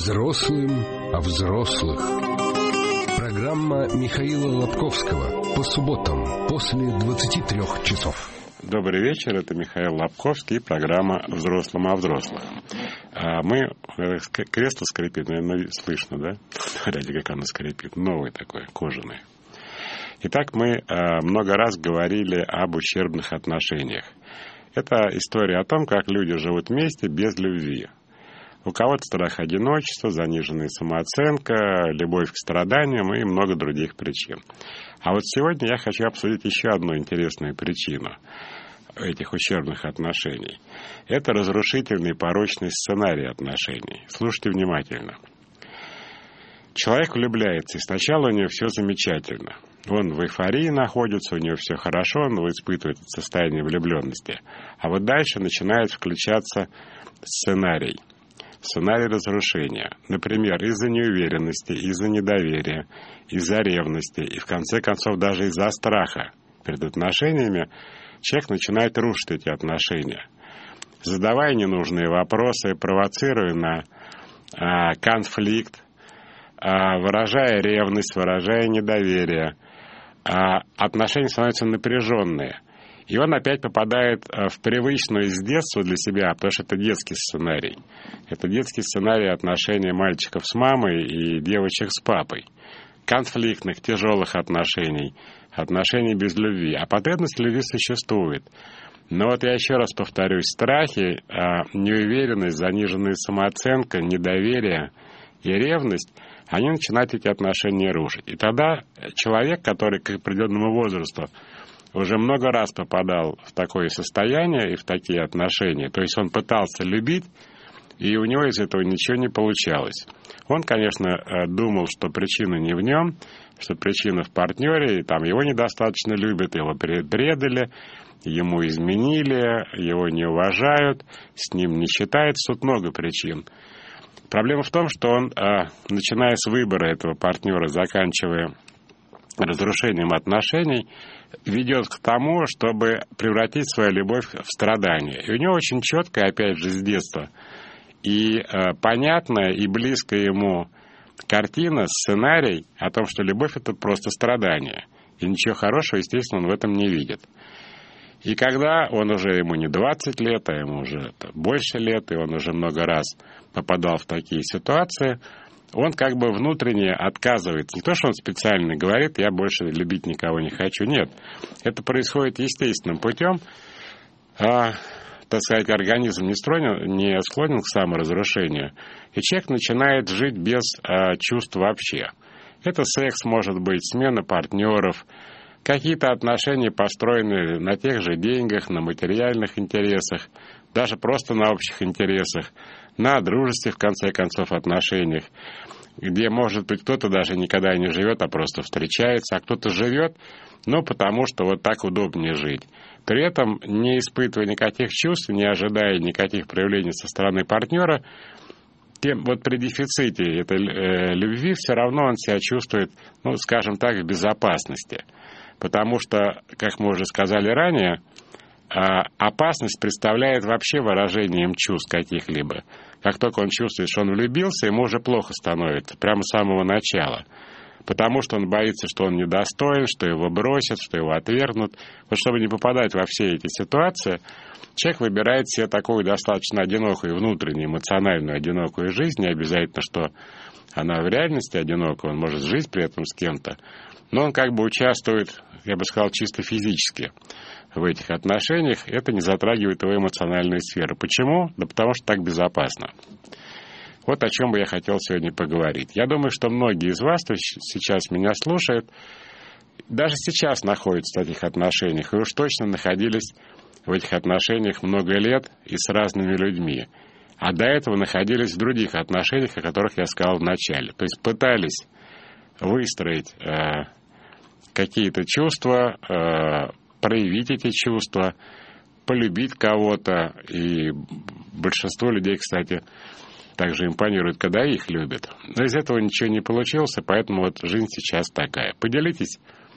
Взрослым о взрослых. Программа Михаила Лобковского по субботам после 23 часов. Добрый вечер, это Михаил Лобковский и программа «Взрослым о взрослых». Мы, кресло скрипит, наверное, слышно, да? Смотрите, как оно скрипит, новый такой, кожаный. Итак, мы много раз говорили об ущербных отношениях. Это история о том, как люди живут вместе без любви. У кого-то страх одиночества, заниженная самооценка, любовь к страданиям и много других причин. А вот сегодня я хочу обсудить еще одну интересную причину этих ущербных отношений. Это разрушительный порочный сценарий отношений. Слушайте внимательно. Человек влюбляется, и сначала у него все замечательно. Он в эйфории находится, у него все хорошо, он испытывает состояние влюбленности. А вот дальше начинает включаться сценарий разрушения. Например, из-за неуверенности, из-за недоверия, из-за ревности и, в конце концов, даже из-за страха перед отношениями человек начинает рушить эти отношения, задавая ненужные вопросы, провоцируя на конфликт, выражая ревность, выражая недоверие. Отношения становятся напряженные. И он опять попадает в привычную с детства для себя, потому что это детский сценарий. Это детский сценарий отношений мальчиков с мамой и девочек с папой. Конфликтных, тяжелых отношений, отношений без любви. А потребность в любви существует. Но вот я еще раз повторюсь, страхи, неуверенность, заниженная самооценка, недоверие и ревность, они начинают эти отношения рушить. И тогда человек, который к определенному возрасту уже много раз попадал в такое состояние и в такие отношения. То есть он пытался любить, и у него из этого ничего не получалось. Он, конечно, думал, что причина не в нем, что причина в партнере, и там его недостаточно любят, его предали, ему изменили, его не уважают, с ним не считается. Тут много причин. Проблема в том, что он, начиная с выбора этого партнера, заканчивая разрушением отношений, ведет к тому, чтобы превратить свою любовь в страдание. И у него очень четко, опять же, с детства, и понятная, и близкая ему картина, сценарий о том, что любовь — это просто страдание. И ничего хорошего, естественно, он в этом не видит. И когда ему не 20 лет, а ему уже больше лет, и он уже много раз попадал в такие ситуации, он как бы внутренне отказывается. Не то, что он специально говорит, я больше любить никого не хочу. Нет, это происходит естественным путем. Так сказать, организм не склонен к саморазрушению, и человек начинает жить без чувств вообще. Это секс, может быть, смена партнеров, какие-то отношения, построенные на тех же деньгах, на материальных интересах, даже просто на общих интересах, на дружестве, в конце концов, отношениях, где, может быть, кто-то даже никогда не живет, а просто встречается, а кто-то живет, потому что вот так удобнее жить. При этом, не испытывая никаких чувств, не ожидая никаких проявлений со стороны партнера, при дефиците этой любви все равно он себя чувствует, скажем так, в безопасности. Потому что, как мы уже сказали ранее, опасность представляет вообще выражением чувств каких-либо. Как только он чувствует, что он влюбился, ему уже плохо становится, прямо с самого начала. Потому что он боится, что он недостоин, что его бросят, что его отвергнут. Вот чтобы не попадать во все эти ситуации, человек выбирает себе такую достаточно одинокую, внутреннюю, эмоциональную одинокую жизнь. Не обязательно, что она в реальности одинокая, он может жить при этом с кем-то. Но он как бы участвует, я бы сказал, чисто физически в этих отношениях. Это не затрагивает его эмоциональную сферу. Почему? Да потому что так безопасно. Вот о чем бы я хотел сегодня поговорить. Я думаю, что многие из вас, кто сейчас меня слушают, даже сейчас находятся в таких отношениях, и уж точно находились в этих отношениях много лет и с разными людьми. А до этого находились в других отношениях, о которых я сказал в начале. То есть пытались выстроить какие-то чувства, проявить эти чувства, полюбить кого-то. И большинство людей, кстати, также импонирует, когда их любят. Но из этого ничего не получилось, поэтому вот жизнь сейчас такая. Поделитесь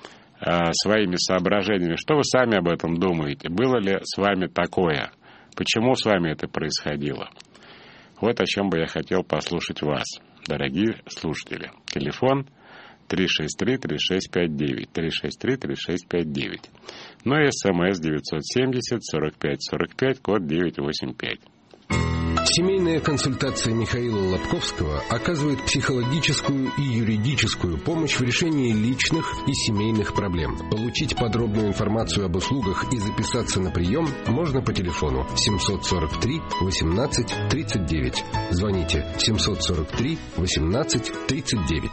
своими соображениями, что вы сами об этом думаете. Было ли с вами такое? Почему с вами это происходило? Вот о чем бы я хотел послушать вас, дорогие слушатели. Телефон 363-3659, 363-3659. Ну и СМС 970-45-45, код 985. Семейная консультация Михаила Лобковского оказывает психологическую и юридическую помощь в решении личных и семейных проблем. Получить подробную информацию об услугах и записаться на прием можно по телефону 743 18 39. Звоните 743 18 39.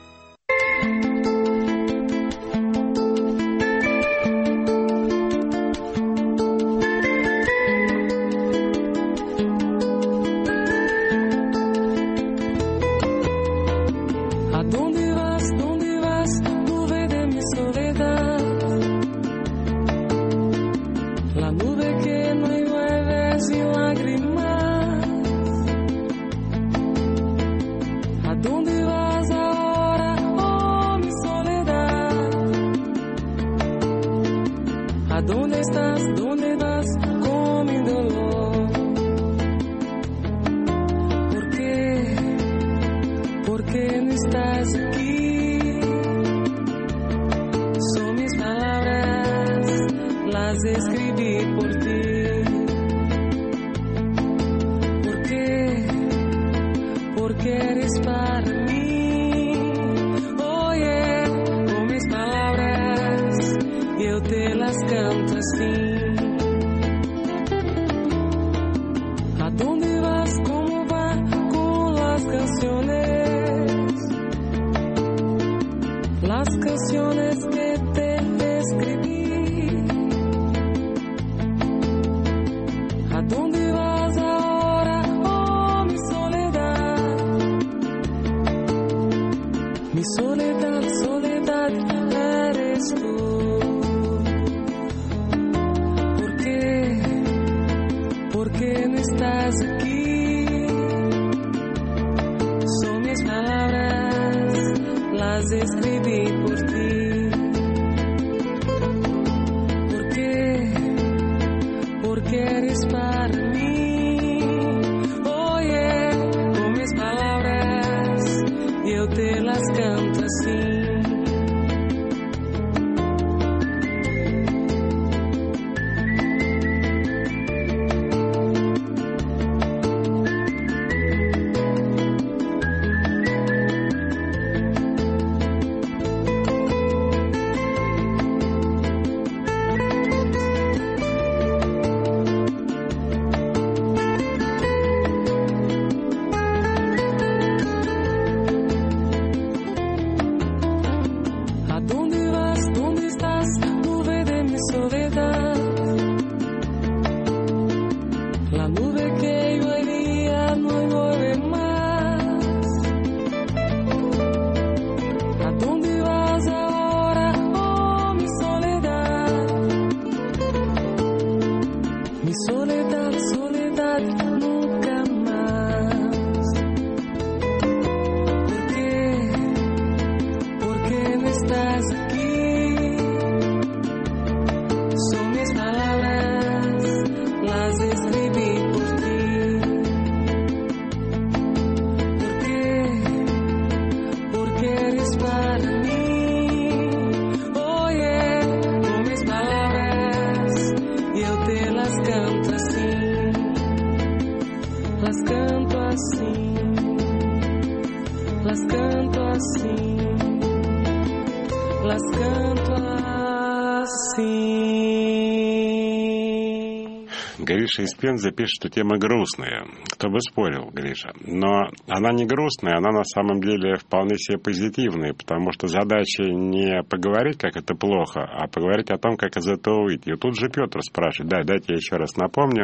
Гриша из Пензы пишет, что тема грустная. Кто бы спорил, Гриша. Но она не грустная, она на самом деле вполне себе позитивная, потому что задача не поговорить, как это плохо, а поговорить о том, как из этого выйти. И тут же Петр спрашивает, дайте я еще раз напомню.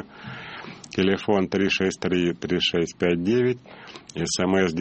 Телефон 363-3659, СМС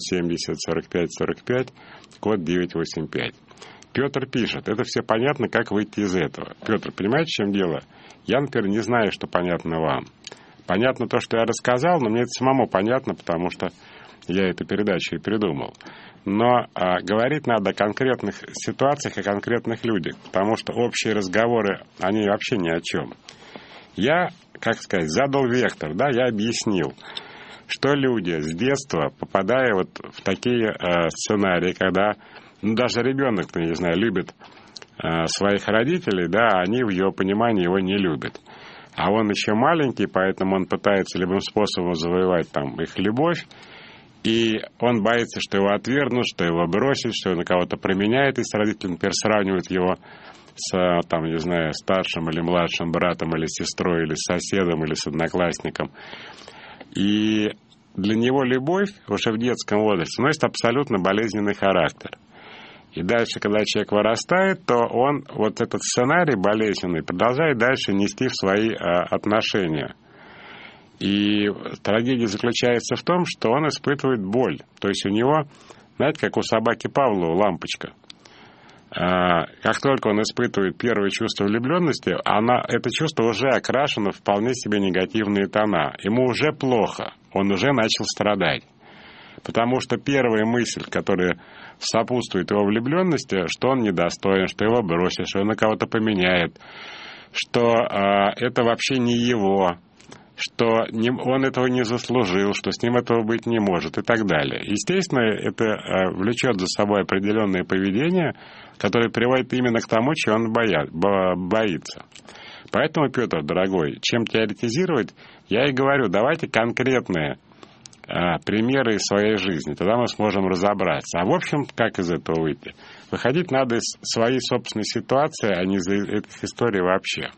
970-45-45, код 985. Петр пишет, это все понятно, как выйти из этого. Петр, понимаете, в чем дело? Я, например, не знаю, что понятно вам. Понятно то, что я рассказал, но мне это самому понятно, потому что я эту передачу и придумал. Но говорить надо о конкретных ситуациях и конкретных людях, потому что общие разговоры, они вообще ни о чем. Я, как сказать, задал вектор, да, я объяснил. что люди с детства, попадая вот в такие сценарии, когда даже ребенок, не знаю, любит своих родителей, да, они в его понимании его не любят. А он еще маленький, поэтому он пытается любым способом завоевать там их любовь, и он боится, что его отвергнут, что его бросят, что на кого-то променяет, если родители, например, сравнивают его с, там, не знаю, старшим или младшим братом, или сестрой, или с соседом, или с одноклассником. И для него любовь уже в детском возрасте носит абсолютно болезненный характер. И дальше, когда человек вырастает, то он вот этот сценарий болезненный продолжает дальше нести в свои отношения. И трагедия заключается в том, что он испытывает боль. То есть у него, знаете, как у собаки Павлова лампочка. Как только он испытывает первое чувство влюбленности, это чувство уже окрашено в вполне себе негативные тона. Ему уже плохо, он уже начал страдать. Потому что первая мысль, которая сопутствует его влюбленности, что он недостоин, что его бросят, что он на кого-то поменяет, что это вообще не его, что он этого не заслужил, что с ним этого быть не может и так далее. Естественно, это влечет за собой определенное поведение, которое приводит именно к тому, чего он боится. Поэтому, Петр, дорогой, чем теоретизировать, я и говорю, давайте конкретные примеры из своей жизни, тогда мы сможем разобраться. А в общем, как из этого выйти? Выходить надо из своей собственной ситуации, а не из этих историй вообще.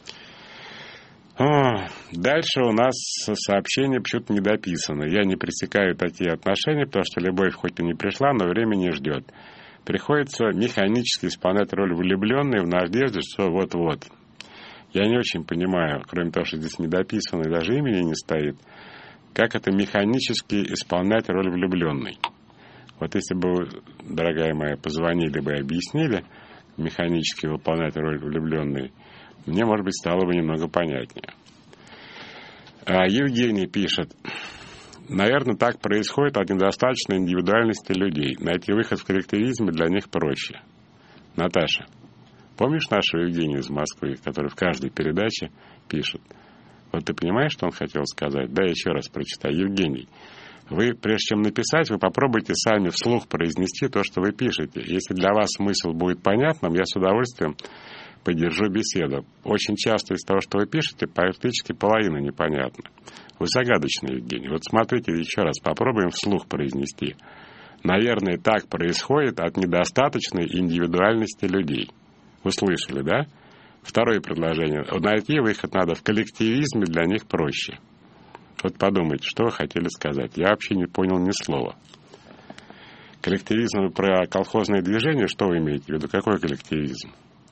Дальше у нас сообщение почему-то недописано. Я не пресекаю такие отношения, потому что любовь хоть и не пришла, но время не ждет. Приходится механически исполнять роль влюбленной в надежде, что вот-вот. Я не очень понимаю, кроме того, что здесь недописано и даже имени не стоит, как это механически исполнять роль влюбленной. Вот если бы вы, дорогая моя, позвонили бы и объяснили механически выполнять роль влюбленной, мне, может быть, стало бы немного понятнее. Евгений пишет. Наверное, так происходит от недостаточной индивидуальности людей. Найти выход в коллективизме для них проще. Наташа, помнишь нашего Евгения из Москвы, который в каждой передаче пишет? Вот ты понимаешь, что он хотел сказать? Да, еще раз прочитаю. Евгений, вы, прежде чем написать, вы попробуйте сами вслух произнести то, что вы пишете. Если для вас смысл будет понятным, я с удовольствием поддержу беседу. Очень часто из того, что вы пишете, практически половина непонятна. Вы загадочный, Евгений. Вот смотрите еще раз, попробуем вслух произнести. Наверное, так происходит от недостаточной индивидуальности людей. Вы слышали, да? Второе предложение. Найти выход надо в коллективизме, для них проще. Вот подумайте, что вы хотели сказать. Я вообще не понял ни слова. Коллективизм про колхозное движение, что вы имеете в виду? Какой коллективизм?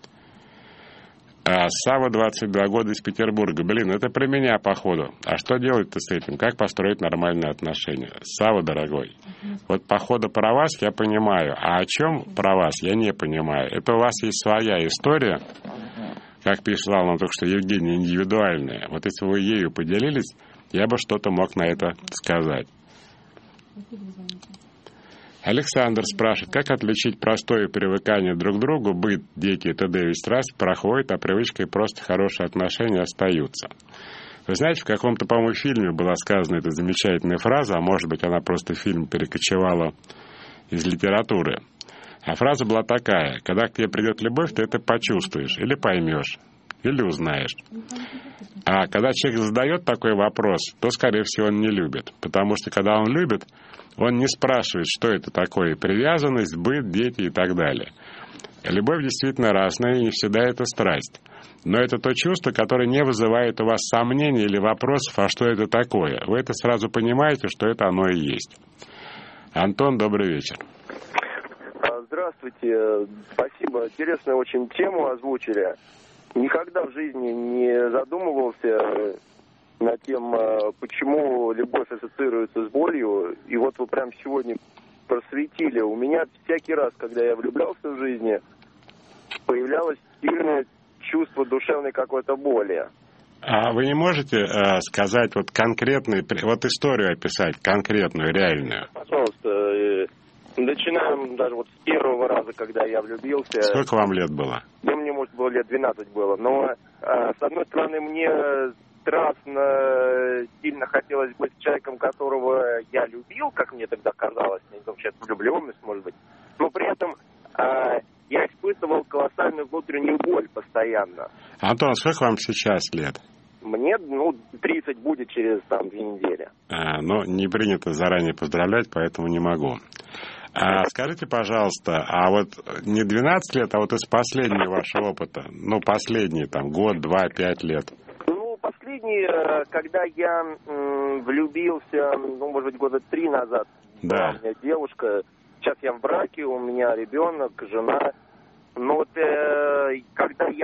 Сава, 22 года, из Петербурга. Блин, это про меня, походу. А что делать-то с этим? Как построить нормальные отношения? Сава, дорогой, вот походу про вас я понимаю. А о чем про вас я не понимаю. Это у вас есть своя история, как писал нам только что Евгений, индивидуальная. Вот если вы ею поделились, я бы что-то мог на это сказать. Александр спрашивает, как отличить простое привыкание друг к другу, быт, дети и т.д. весь раз проходит, а привычка и просто хорошие отношения остаются. Вы знаете, в каком-то, по-моему, фильме была сказана эта замечательная фраза, а может быть, она просто в фильм перекочевала из литературы. А фраза была такая: когда к тебе придет любовь, ты это почувствуешь, или поймешь, или узнаешь. А когда человек задает такой вопрос, то, скорее всего, он не любит. Потому что, когда он любит, он не спрашивает, что это такое: привязанность, быт, дети и так далее. Любовь действительно разная, и не всегда это страсть. Но это то чувство, которое не вызывает у вас сомнений или вопросов, а что это такое. Вы это сразу понимаете, что это оно и есть. Антон, добрый вечер. Здравствуйте. Спасибо. Интересную очень тему озвучили. Никогда в жизни не задумывался над тем, почему любовь ассоциируется с болью. И вот вы прям сегодня просветили. У меня всякий раз, когда я влюблялся в жизни, появлялось сильное чувство душевной какой-то боли. А вы не можете сказать вот конкретный, вот историю описать, конкретную, реальную? Пожалуйста. Начинаем даже вот с первого раза, когда я влюбился. Сколько вам лет было? Ну, мне, может, было лет 12 было. Но, с одной стороны, мне страстно, сильно хотелось быть человеком, которого я любил, как мне тогда казалось, не знаю, сейчас влюбленность, может быть, но при этом я испытывал колоссальную внутреннюю боль постоянно. Антон, сколько вам сейчас лет? Мне, 30 будет через 2 недели. Не принято заранее поздравлять, поэтому не могу. Скажите, пожалуйста, а вот не 12 лет, а вот из последнего вашего опыта, последний, год, 2, 5 лет? Последний, когда я влюбился, может быть, года 3 назад, да. У меня девушка, сейчас я в браке, у меня ребенок, жена, когда я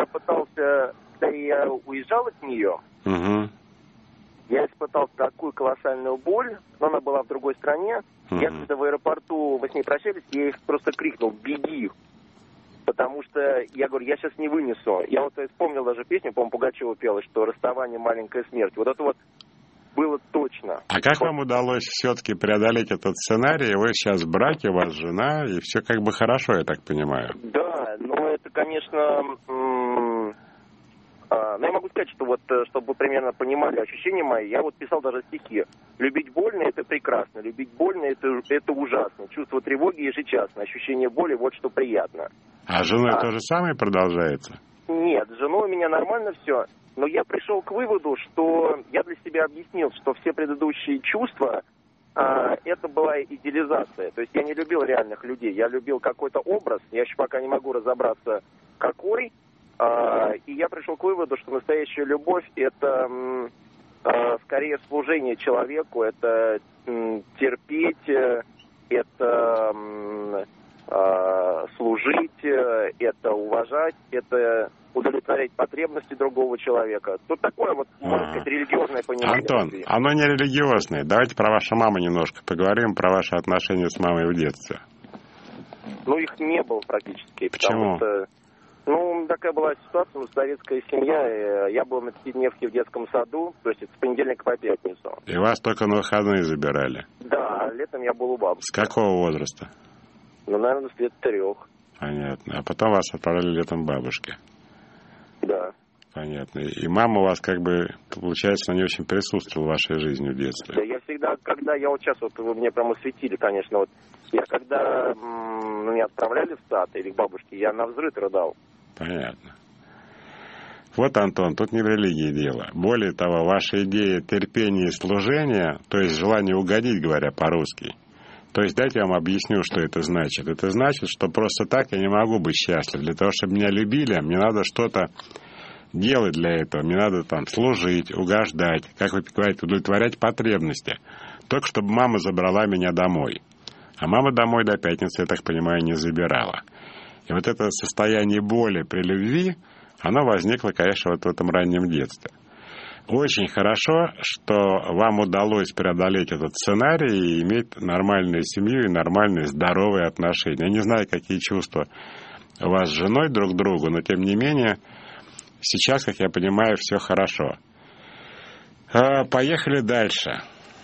уезжал от нее, я испытал такую колоссальную боль, но она была в другой стране. Я когда в аэропорту мы с ней прощались, я ей просто крикнул: беги. Потому что я говорю, я сейчас не вынесу. Я вспомнил даже песню, по-моему, Пугачева пела, что расставание — маленькая смерть. Вот это было точно. А как вам удалось все-таки преодолеть этот сценарий? Вы сейчас в браке, у вас жена, и все как бы хорошо, я так понимаю. Да, это, конечно... я могу сказать, что чтобы вы примерно понимали ощущения мои, я писал даже стихи. Любить больно — это прекрасно, любить больно — это ужасно. Чувство тревоги ежечасно, ощущение боли — вот что приятно. А с женой то же самое продолжается? Нет, с женой у меня нормально все, но я пришел к выводу, что я для себя объяснил, что все предыдущие чувства это была идеализация. То есть я не любил реальных людей, я любил какой-то образ, я еще пока не могу разобраться, какой. И я пришел к выводу, что настоящая любовь — это скорее служение человеку, это терпеть, это служить, это уважать, это удовлетворять потребности другого человека. Тут такое можно сказать, религиозное понимание. Антон, оно не религиозное. Давайте про вашу маму немножко поговорим, про ваши отношения с мамой в детстве. Их не было практически. Почему? Потому что, такая была ситуация, советская семья. Я был на 5-дневке в детском саду, то есть это с понедельника по пятницу. И вас только на выходные забирали? Да, летом я был у бабушки. С какого возраста? Наверное, с лет 3. Понятно. А потом вас отправляли летом к бабушке? Да. Понятно. И мама у вас получается, она не очень присутствовала в вашей жизни в детстве? Да, я всегда, когда я сейчас, вы мне прямо осветили, конечно, я когда меня отправляли в сад или к бабушке, я навзрыд рыдал. Понятно. Антон, тут не в религии дело. Более того, ваша идея терпения и служения, то есть желание угодить, говоря по-русски, то есть дайте я вам объясню, что это значит. Это значит, что просто так я не могу быть счастлив. Для того, чтобы меня любили, мне надо что-то делать для этого. Мне надо служить, угождать, как вы говорите, удовлетворять потребности. Только чтобы мама забрала меня домой. А мама домой до пятницы, я так понимаю, не забирала. И это состояние боли при любви, оно возникло, конечно, в этом раннем детстве. Очень хорошо, что вам удалось преодолеть этот сценарий и иметь нормальную семью и нормальные здоровые отношения. Я не знаю, какие чувства у вас с женой друг к другу, но тем не менее, сейчас, как я понимаю, все хорошо. Поехали дальше.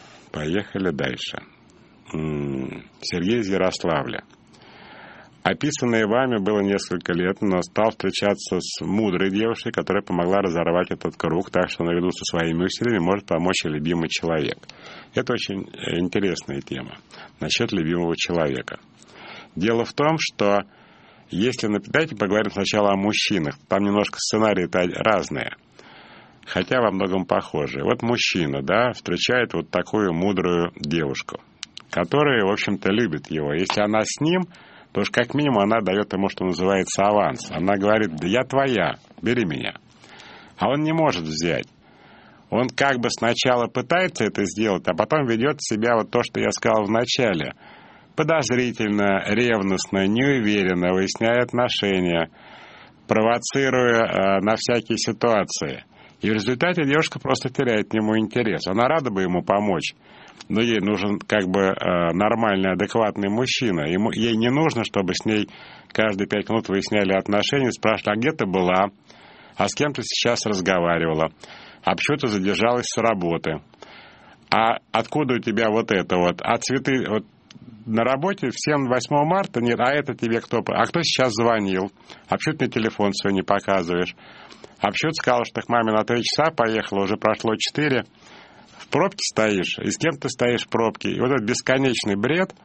Сергей из Ярославля. Описанное вами было несколько лет, но стал встречаться с мудрой девушкой, которая помогла разорвать этот круг, так что наряду со своими усилиями может помочь и любимый человек. Это очень интересная тема насчет любимого человека. Дело в том, что если... Давайте поговорим сначала о мужчинах. Там немножко сценарии-то разные, хотя во многом похожие. Мужчина, встречает такую мудрую девушку, которая, в общем-то, любит его. Если она с ним... то уж как минимум она дает ему, что называется, аванс. Она говорит: да я твоя, бери меня. А он не может взять. Он сначала пытается это сделать, а потом ведет себя то, что я сказал в начале. Подозрительно, ревностно, неуверенно, выясняя отношения, провоцируя на всякие ситуации. И в результате девушка просто теряет к нему интерес. Она рада бы ему помочь, но ей нужен нормальный, адекватный мужчина. Ей не нужно, чтобы с ней каждые 5 минут выясняли отношения, спрашивали: а где ты была, а с кем ты сейчас разговаривала, а почему ты задержалась с работы, а откуда у тебя это, а цветы, на работе всем 8 марта, нет, а это тебе кто? А кто сейчас звонил? А почему ты мне телефон свой не показываешь? А почему ты сказал, что к маме на 3 часа поехала, уже прошло 4? В пробке стоишь? И с кем ты стоишь в пробке? И вот этот бесконечный бред.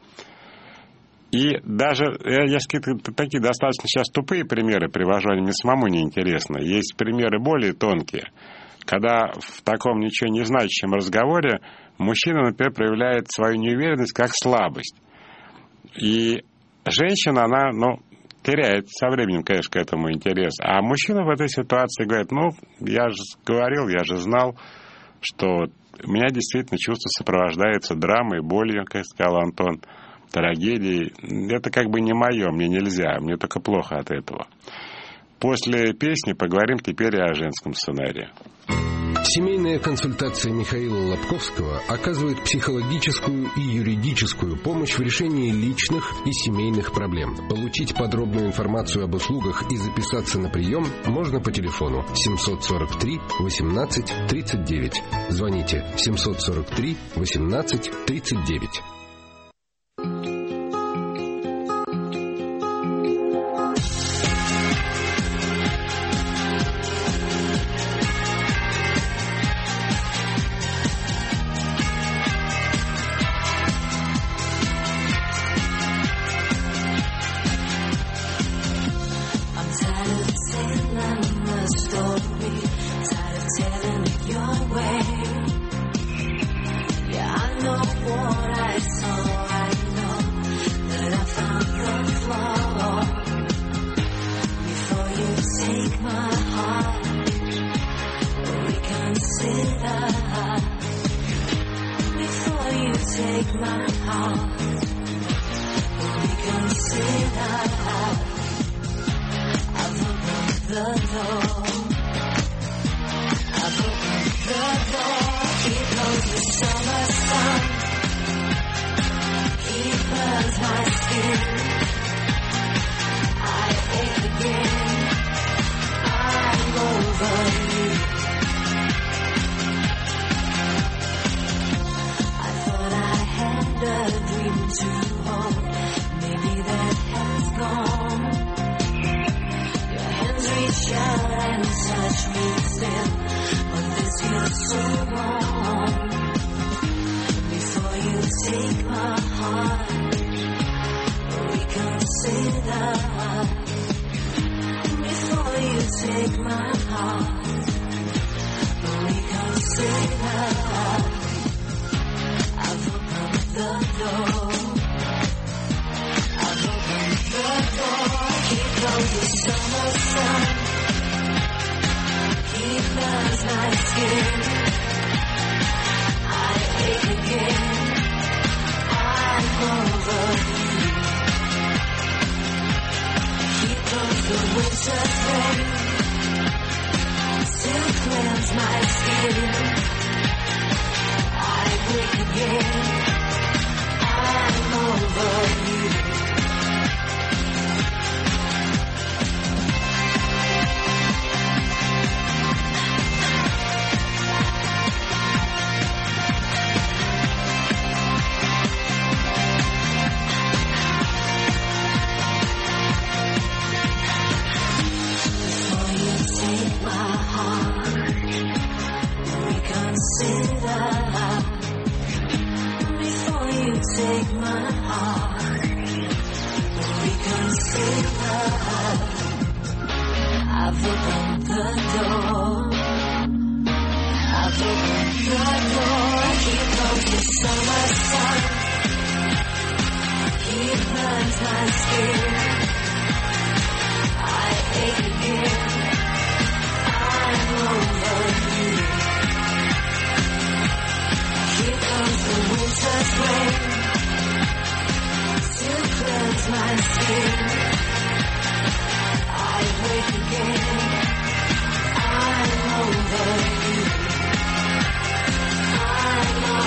И даже, я какие-то такие достаточно сейчас тупые примеры привожу, они мне самому неинтересны. Есть примеры более тонкие, когда в таком ничего не значащем разговоре мужчина, например, проявляет свою неуверенность как слабость. И женщина, она, теряет со временем, конечно, к этому интерес. А мужчина в этой ситуации говорит, я же говорил, я же знал, что у меня действительно чувство сопровождается драмой, болью, как сказал Антон, трагедией. Это как бы не мое, мне нельзя, мне только плохо от этого. После песни поговорим теперь о женском сценарии. Семейная консультация Михаила Лобковского оказывает психологическую и юридическую помощь в решении личных и семейных проблем. Получить подробную информацию об услугах и записаться на прием можно по телефону 743 18 39. Звоните 743 18 39.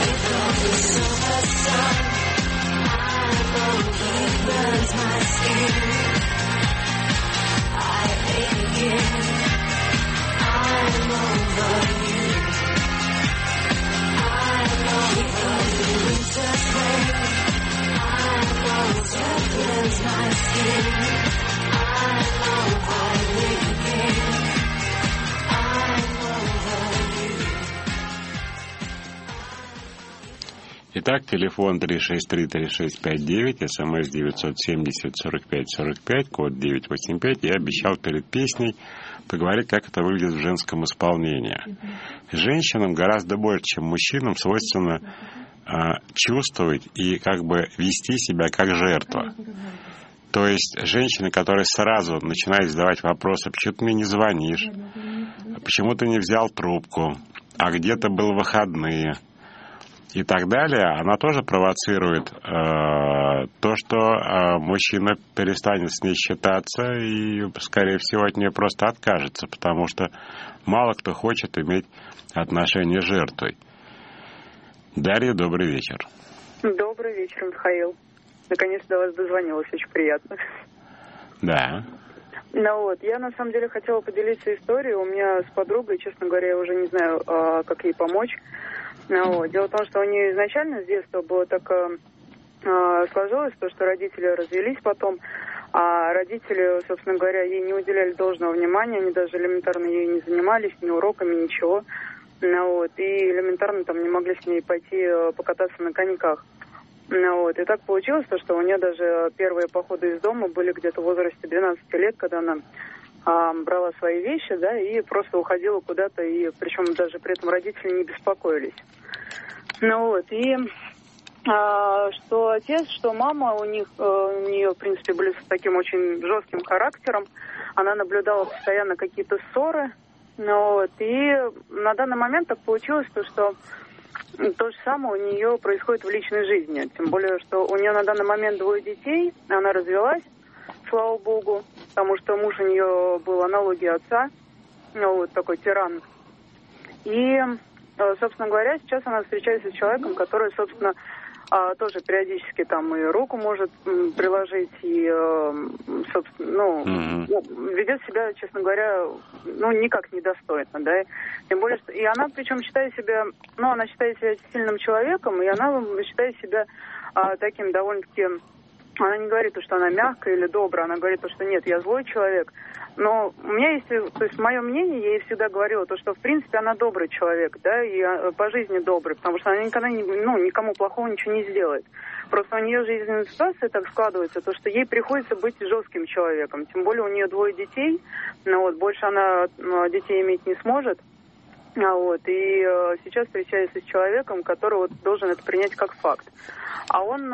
My skin. Итак, телефон 363-3659, смс 970-45-45, код 985. Я обещал перед песней поговорить, как это выглядит в женском исполнении. Женщинам гораздо больше, чем мужчинам, свойственно чувствовать и как бы вести себя как жертва. То есть женщины, которые сразу начинают задавать вопросы: почему ты мне не звонишь, почему ты не взял трубку, а где ты был в выходные, и так далее, она тоже провоцирует то, что мужчина перестанет с ней считаться и, скорее всего, от нее просто откажется, потому что мало кто хочет иметь отношения с жертвой. Дарья, добрый вечер. Добрый вечер, Михаил. Наконец до вас дозвонилась, очень приятно. Да. Ну вот, я на самом деле хотела поделиться историей. У меня с подругой, честно говоря, я уже не знаю, как ей помочь. Ну, вот. Дело в том, что у нее изначально с детства было так сложилось, то, что родители развелись потом, а родители, собственно говоря, ей не уделяли должного внимания, они даже элементарно ей не занимались, ни уроками, ничего. Ну, вот. И элементарно там не могли с ней пойти покататься на коньках. Ну, вот. И так получилось, что у нее даже первые походы из дома были где-то в возрасте 12 лет, когда она брала свои вещи, да, и просто уходила куда-то, и причем даже при этом родители не беспокоились. Ну вот, и что отец, что мама, у нее, в принципе, были с таким очень жестким характером, она наблюдала постоянно какие-то ссоры, ну вот, и на данный момент так получилось, что то же самое у нее происходит в личной жизни, тем более, что у нее на данный момент 2 детей, она развелась, слава богу, потому что муж у нее был аналогией отца, ну, вот такой тиран. И, собственно говоря, сейчас она встречается с человеком, который, собственно, тоже периодически там и руку может приложить, и, собственно, ведет себя, честно говоря, никак недостойно, да. Тем более, что и она, причем, считает себя, она считает себя сильным человеком, и она считает себя таким довольно-таки. Она не говорит, что она мягкая или добрая, она говорит, что нет, я злой человек. Но у меня есть, то есть мое мнение, я ей всегда говорила, что в принципе она добрый человек, да, и по жизни добрый, потому что она никогда никому плохого ничего не сделает. Просто у нее жизненная ситуация так складывается, что ей приходится быть жестким человеком. Тем более у нее 2 детей, больше она детей иметь не сможет. И сейчас встречается с человеком, который должен это принять как факт. А он,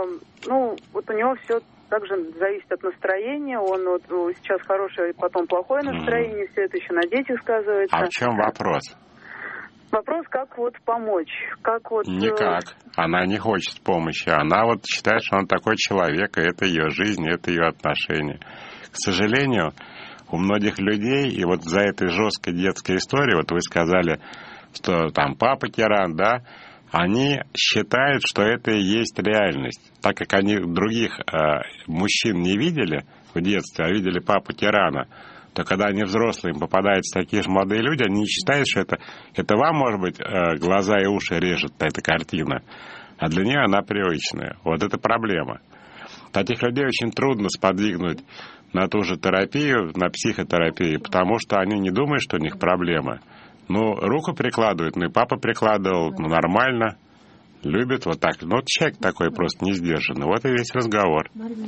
у него все также зависит от настроения. Он сейчас хорошее, потом плохое настроение, все это еще на детях сказывается. А в чем вопрос? Вопрос, как помочь? Никак. Она не хочет помощи. Она считает, что он такой человек, и это ее жизнь, это ее отношения. К сожалению, у многих людей, и за этой жесткой детской историей, вы сказали, что там папа тиран, да, они считают, что это и есть реальность. Так как они других мужчин не видели в детстве, а видели папу тирана, то когда они взрослые, им попадаются такие же молодые люди, они не считают, что это вам, может быть, глаза и уши режет эта картина, а для нее она привычная. Вот это проблема. Таких людей очень трудно сподвигнуть на ту же терапию, на психотерапию, потому что они не думают, что у них проблема. Руку прикладывают, и папа прикладывал, нормально, любит так. Человек такой просто не сдержанный. Вот и весь разговор.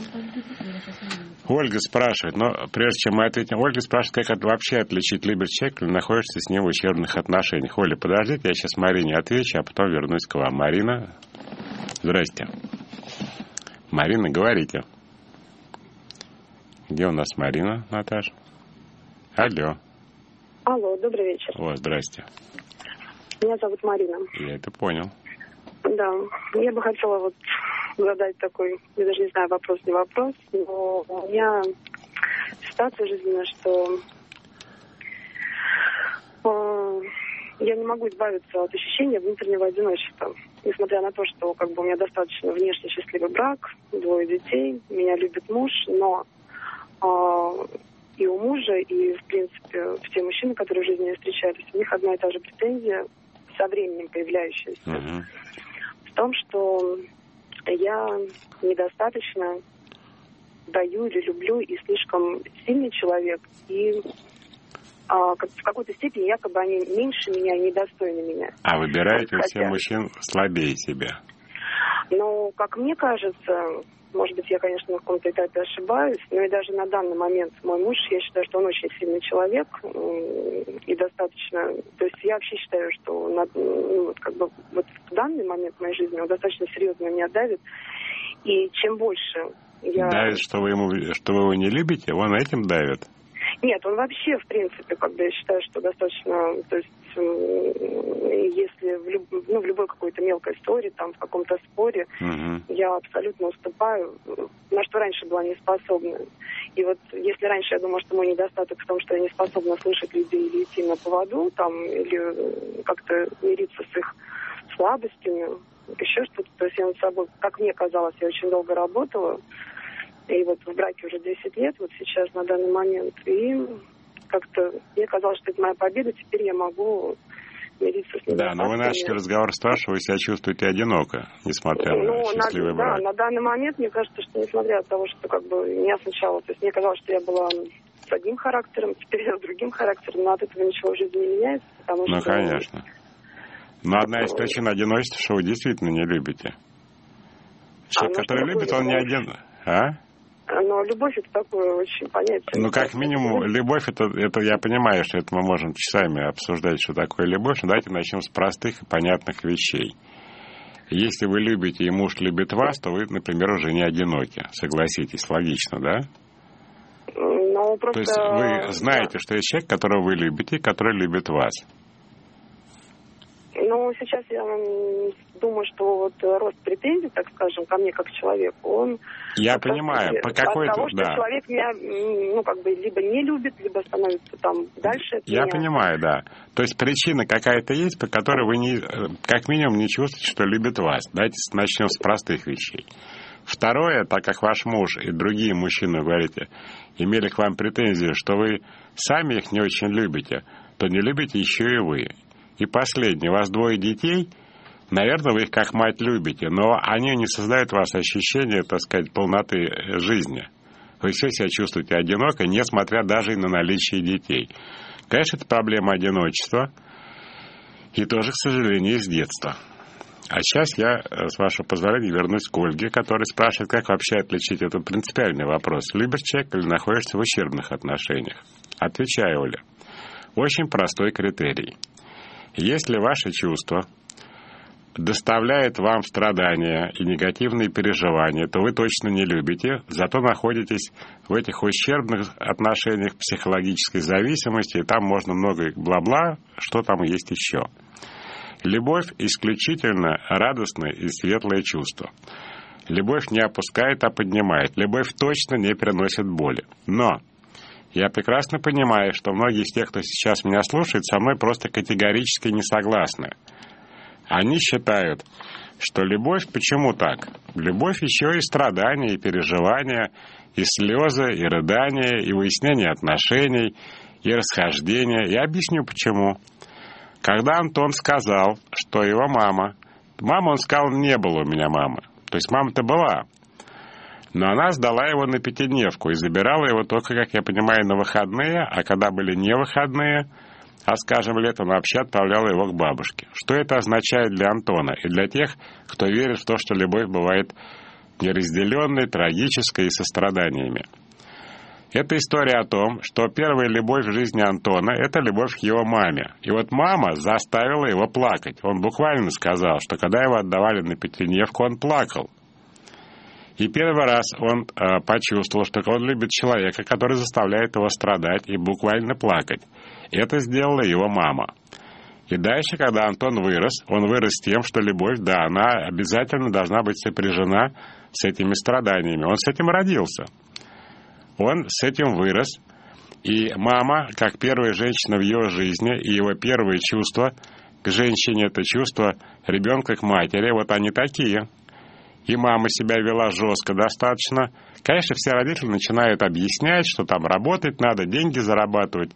Ольга спрашивает, прежде чем мы ответим, Ольга спрашивает, как вообще отличить любит человека или находишься с ним в ущербных отношениях. Оля, подождите, я сейчас Марине отвечу, а потом вернусь к вам. Марина, здрасте. Марина, говорите. Где у нас Марина, Наташа? Алло. Алло, добрый вечер. Здрасте. Меня зовут Марина. Я это понял. Да, я бы хотела задать такой, я даже не знаю, вопрос, не вопрос, но у меня ситуация жизненная, что я не могу избавиться от ощущения внутреннего одиночества. Несмотря на то, что у меня достаточно внешне счастливый брак, 2 детей, меня любит муж, но и у мужа, и, в принципе, все мужчины, которые в жизни встречались, у них одна и та же претензия, со временем появляющаяся, в том, что я недостаточно даю или люблю, и слишком сильный человек, и в какой-то степени якобы они меньше меня, недостойны меня. А выбираете все мужчин слабее себя? Ну, как мне кажется, может быть, я, конечно, на каком-то этапе ошибаюсь, но и даже на данный момент мой муж, я считаю, что он очень сильный человек и достаточно... То есть я вообще считаю, что в данный момент в моей жизни он достаточно серьезно меня давит. И чем больше я... Давит, что вы его не любите? Он этим давит? Нет, он вообще, в принципе, я считаю, что достаточно... То есть если в любой какой-то мелкой истории, там, в каком-то споре, я абсолютно уступаю, на что раньше была не способна. И вот если раньше я думала, что мой недостаток в том, что я не способна слышать людей или идти на поводу, там, или как-то мириться с их слабостями, еще что-то, то есть я над собой, как мне казалось, я очень долго работала, и вот в браке уже 10 лет, вот сейчас, на данный момент, и как-то мне казалось, что это моя победа, теперь я могу мириться с недостатками. Да, но вы начали разговор с того, что вы себя чувствуете одиноко, несмотря на счастливый брак. Да, на данный момент мне кажется, что несмотря на того, что меня сначала, то есть мне казалось, что я была с одним характером, теперь я с другим характером, но от этого ничего в жизни не меняется, потому что... Ну, конечно. Но одна из причин одиночества, что вы действительно не любите. Человек, который любит, он не один... Но любовь — это такое очень понятие. Ну, как минимум, любовь, это я понимаю, что это мы можем часами обсуждать, что такое любовь, но давайте начнем с простых и понятных вещей. Если вы любите, и муж любит вас, то вы, например, уже не одиноки. Согласитесь, логично, да? Ну, просто... То есть вы знаете, что есть человек, которого вы любите, и который любит вас. Ну, сейчас я думаю, что вот рост претензий, так скажем, ко мне как человеку, он... Я понимаю, по какой-то... От того, что человек меня, либо не любит, либо становится там дальше от меня. Я понимаю, да. То есть причина какая-то есть, по которой вы как минимум не чувствуете, что любит вас. Давайте начнем с простых вещей. Второе, так как ваш муж и другие мужчины, говорите, имели к вам претензии, что вы сами их не очень любите, то не любите еще и вы. И последнее, у вас 2 детей, наверное, вы их как мать любите, но они не создают у вас ощущения, так сказать, полноты жизни. Вы все себя чувствуете одиноко, несмотря даже и на наличие детей. Конечно, это проблема одиночества, и тоже, к сожалению, из детства. А сейчас я, с вашего позволения, вернусь к Ольге, которая спрашивает, как вообще отличить этот принципиальный вопрос. Любишь человека или находишься в ущербных отношениях? Отвечаю, Оля. Очень простой критерий. Если ваши чувства доставляют вам страдания и негативные переживания, то вы точно не любите, зато находитесь в этих ущербных отношениях, психологической зависимости, и там можно много бла-бла, что там есть еще. Любовь исключительно радостное и светлое чувство. Любовь не опускает, а поднимает. Любовь точно не приносит боли. Но я прекрасно понимаю, что многие из тех, кто сейчас меня слушает, со мной просто категорически не согласны. Они считают, что любовь, почему так? Любовь еще и страдания, и переживания, и слезы, и рыдания, и выяснение отношений, и расхождения. Я объясню, почему. Когда Антон сказал, что его мама, он сказал, не было у меня мамы. То есть мама-то была. Но она сдала его на 5-дневку и забирала его только, как я понимаю, на выходные, а когда были не выходные, а, скажем, летом, она вообще отправляла его к бабушке. Что это означает для Антона и для тех, кто верит в то, что любовь бывает неразделенной, трагической и со страданиями? Это история о том, что первая любовь в жизни Антона – это любовь к его маме. И вот мама заставила его плакать. Он буквально сказал, что когда его отдавали на 5-дневку, он плакал. И первый раз он почувствовал, что он любит человека, который заставляет его страдать и буквально плакать. Это сделала его мама. И дальше, когда Антон вырос, он вырос тем, что любовь, да, она обязательно должна быть сопряжена с этими страданиями. Он с этим родился. Он с этим вырос. И мама, как первая женщина в его жизни, и его первые чувства к женщине, это чувство ребенка к матери, вот они такие. И мама себя вела жестко достаточно. Конечно, все родители начинают объяснять, что там работать надо, деньги зарабатывать.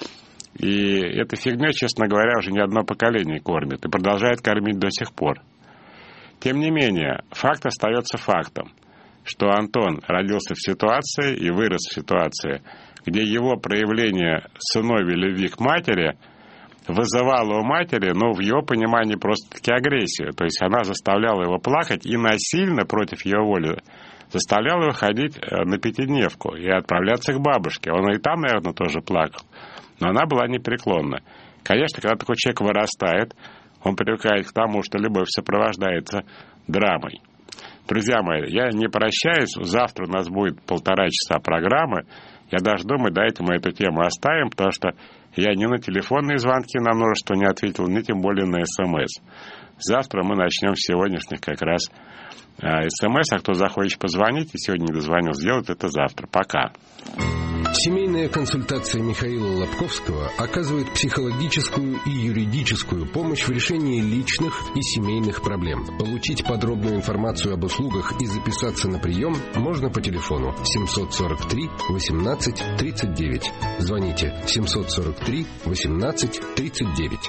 И эта фигня, честно говоря, уже не одно поколение кормит и продолжает кормить до сих пор. Тем не менее, факт остается фактом, что Антон родился в ситуации и вырос в ситуации, где его проявление сыновьей любви к матери вызывало у матери, в его понимании, просто-таки агрессию. То есть она заставляла его плакать и насильно, против его воли, заставляла его ходить на пятидневку и отправляться к бабушке. Он и там, наверное, тоже плакал. Но она была непреклонна. Конечно, когда такой человек вырастает, он привыкает к тому, что любовь сопровождается драмой. Друзья мои, я не прощаюсь. Завтра у нас будет 1,5 часа программы. Я даже думаю, давайте мы эту тему оставим, потому что я ни на телефонные звонки на множество не ответил, ни тем более на СМС. Завтра мы начнем с сегодняшних как раз СМС. А кто захочет позвонить и сегодня не дозвонил, сделает это завтра. Пока. Семейная консультация Михаила Лобковского оказывает психологическую и юридическую помощь в решении личных и семейных проблем. Получить подробную информацию об услугах и записаться на прием можно по телефону 743 18 39. Звоните 743 18 39.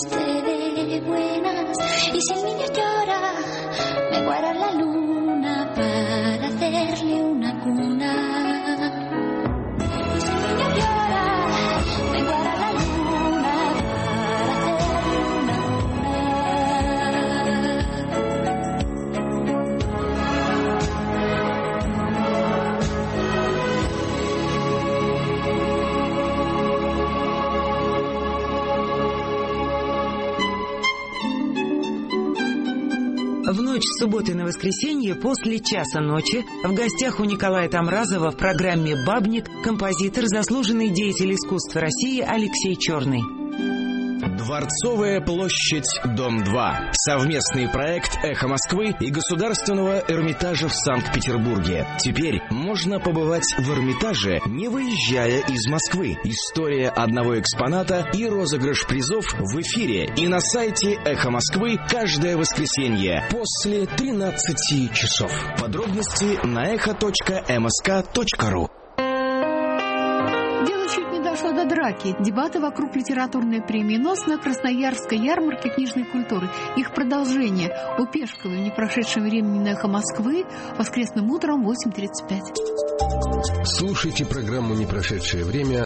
Y si el niño llora, me guarda la luna В ночь с субботы на воскресенье после часа ночи в гостях у Николая Тамразова в программе «Бабник» композитор, заслуженный деятель искусства России Алексей Черный. Дворцовая площадь, дом 2. Совместный проект «Эхо Москвы» и Государственного Эрмитажа в Санкт-Петербурге. Теперь можно побывать в Эрмитаже, не выезжая из Москвы. История одного экспоната и розыгрыш призов в эфире и на сайте «Эхо Москвы» каждое воскресенье после 13 часов. Подробности на echo.msk.ru. Дело чуть не дошло до драки. Дебаты вокруг литературной премии НОС на Красноярской ярмарке книжной культуры. Их продолжение у Пешковой в непрошедшем времени на «Эхо Москвы» воскресным утром в 8:35. Слушайте программу «Непрошедшее время»